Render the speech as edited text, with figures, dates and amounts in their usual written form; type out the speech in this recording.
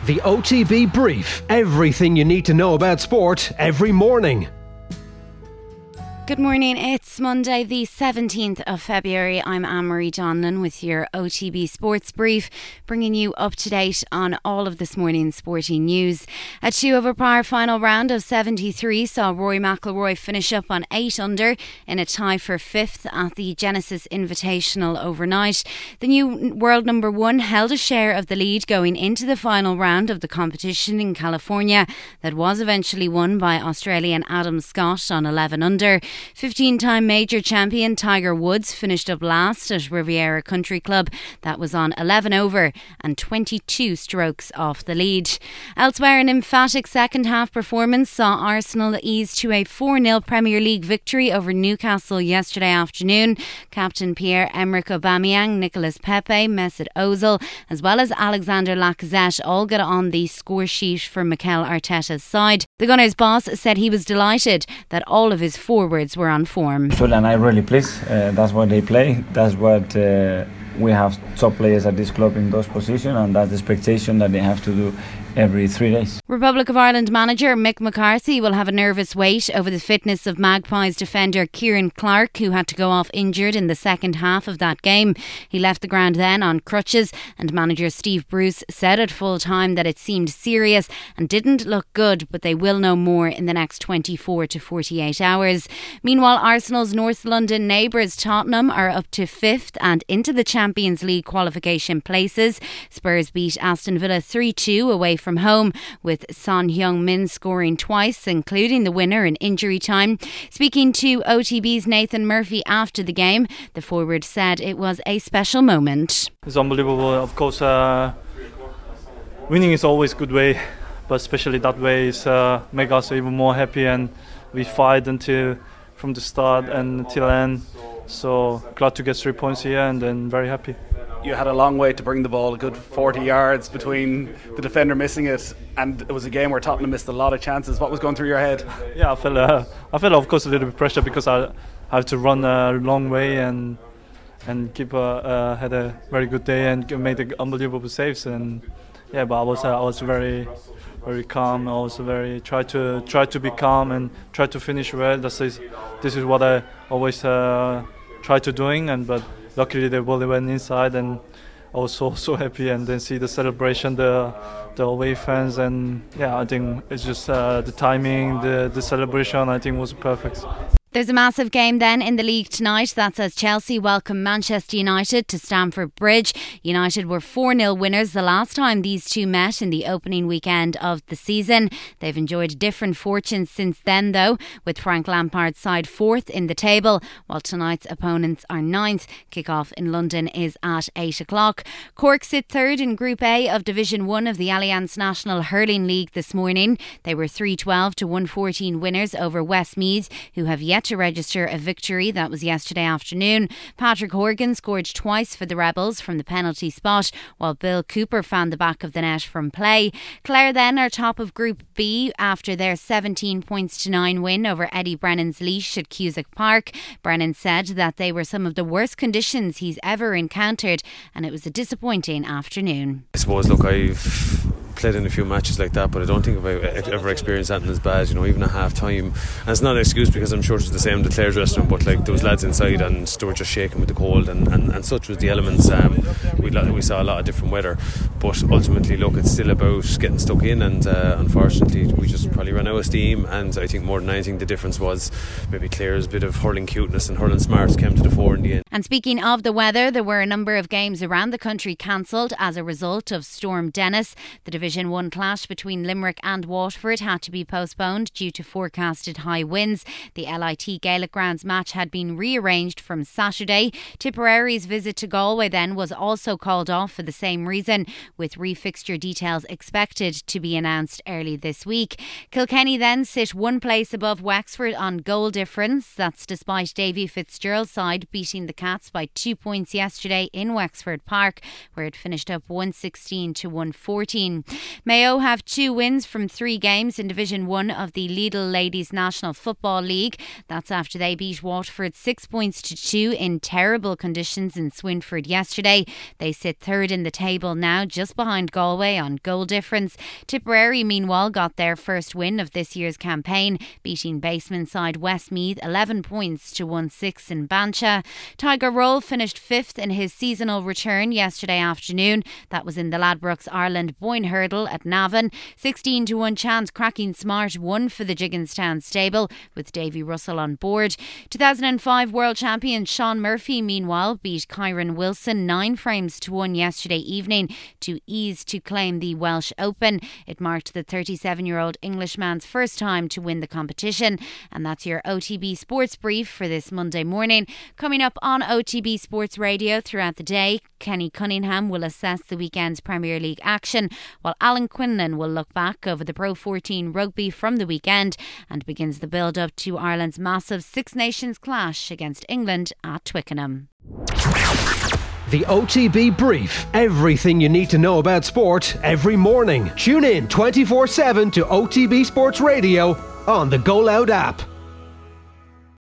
The OTB Brief. Everything you need to know about sport every morning. Good morning, it's Monday the 17th of February. I'm Anne-Marie Donlan with your OTB Sports Brief, bringing you up to date on all of this morning's sporting news. A 2 over par final round of 73 saw Rory McIlroy finish up on 8 under in a tie for 5th at the Genesis Invitational overnight. The new world number 1 held a share of the lead going into the final round of the competition in California that was eventually won by Australian Adam Scott on 11 under. 15-time major champion Tiger Woods finished up last at Riviera Country Club. That was on 11 over and 22 strokes off the lead. Elsewhere, an emphatic second-half performance saw Arsenal ease to a 4-0 Premier League victory over Newcastle yesterday afternoon. Captain Pierre-Emerick Aubameyang, Nicolas Pepe, Mesut Ozil, as well as Alexander Lacazette all got on the score sheet for Mikel Arteta's side. The Gunners' boss said he was delighted that all of his forwards were on form. And I'm really pleased. That's what they play. That's what we have top players at this club in those positions, and that's the expectation that they have to do every 3 days. Republic of Ireland manager Mick McCarthy will have a nervous wait over the fitness of Magpies defender Kieran Clark, who had to go off injured in the second half of that game. He left the ground then on crutches, and manager Steve Bruce said at full time that it seemed serious and didn't look good, but they will know more in the next 24 to 48 hours. Meanwhile, Arsenal's North London neighbours Tottenham are up to 5th and into the Champions League qualification places. Spurs beat Aston Villa 3-2 away from home, with Son Heung-min scoring twice, including the winner in injury time. Speaking to OTB's Nathan Murphy after the game, the forward said it was a special moment. It's unbelievable. Of course, winning is always a good way, but especially that way is make us even more happy, and we fight until from the start and till end. So glad to get 3 points here, and then very happy. You had a long way to bring the ball, a good 40 yards between the defender missing it, and it was a game where Tottenham missed a lot of chances. What was going through your head? Yeah, I felt of course a little bit pressure because I have to run a long way and keep had a very good day and made the unbelievable saves. And yeah, but I was very calm. I was try to be calm and try to finish well. This is what I always try to doing, but luckily the ball went inside, and I was so happy. And then see the celebration, the away fans, and yeah, I think it's just the timing, the celebration, I think was perfect. There's a massive game then in the league tonight. That's as Chelsea welcome Manchester United to Stamford Bridge. United were 4-0 winners the last time these two met in the opening weekend of the season. They've enjoyed different fortunes since then though, with Frank Lampard's side 4th in the table, while tonight's opponents are 9th. Kick-off in London is at 8 o'clock. Cork sit 3rd in Group A of Division 1 of the Allianz National Hurling League this morning. They were 3-12 to 114 winners over Westmeath, who have yet to register a victory. That was yesterday afternoon. Patrick Horgan scored twice for the Rebels from the penalty spot, while Bill Cooper found the back of the net from play. Clare then are top of Group B after their 17 points to 9 win over Eddie Brennan's Laois at Cusack Park. Brennan said that they were some of the worst conditions he's ever encountered, and it was a disappointing afternoon. I suppose, look, I've played in a few matches like that, but I don't think I've ever experienced anything as bad, even at half time. And it's not an excuse, because I'm sure it's the same in the Clare's restaurant, but like, there was lads inside and they were just shaking with the cold, and such was the elements. We saw a lot of different weather, but ultimately, look, it's still about getting stuck in, and unfortunately we just probably ran out of steam. And I think more than anything the difference was maybe Clare's bit of hurling cuteness and hurling smarts came to the fore in the end. And speaking of the weather, there were a number of games around the country cancelled as a result of Storm Dennis. The Division 1 clash between Limerick and Waterford had to be postponed due to forecasted high winds. The LIT Gaelic Grounds match had been rearranged from Saturday. Tipperary's visit to Galway then was also called off for the same reason, with refixture details expected to be announced early this week. Kilkenny then sit one place above Wexford on goal difference. That's despite Davy Fitzgerald's side beating the Cats by 2 points yesterday in Wexford Park, where it finished up 116 to 114. Mayo have 2 wins from 3 games in Division 1 of the Lidl Ladies National Football League. That's after they beat Waterford 6-2 in terrible conditions in Swinford yesterday. They sit third in the table now, just behind Galway on goal difference. Tipperary, meanwhile, got their first win of this year's campaign, beating basement side Westmeath 11 points to 1-6 in Bancha. Tiger Roll finished 5th in his seasonal return yesterday afternoon. That was in the Ladbrokes Ireland Boyne Hurdle at Navan. 16-1 chance Cracking Smart won for the Jigginstown stable, with Davy Russell on board. 2005 world champion Sean Murphy, meanwhile, beat Kyron Wilson 9 frames to 1 yesterday evening to ease to claim the Welsh Open. It marked the 37-year-old Englishman's first time to win the competition. And that's your OTB Sports Brief for this Monday morning. Coming up on OTB Sports Radio throughout the day, Kenny Cunningham will assess the weekend's Premier League action, while Alan Quinlan will look back over the Pro 14 rugby from the weekend and begins the build-up to Ireland's massive Six Nations clash against England at Twickenham. The OTB Brief. Everything you need to know about sport every morning. Tune in 24/7 to OTB Sports Radio on the Go Loud app.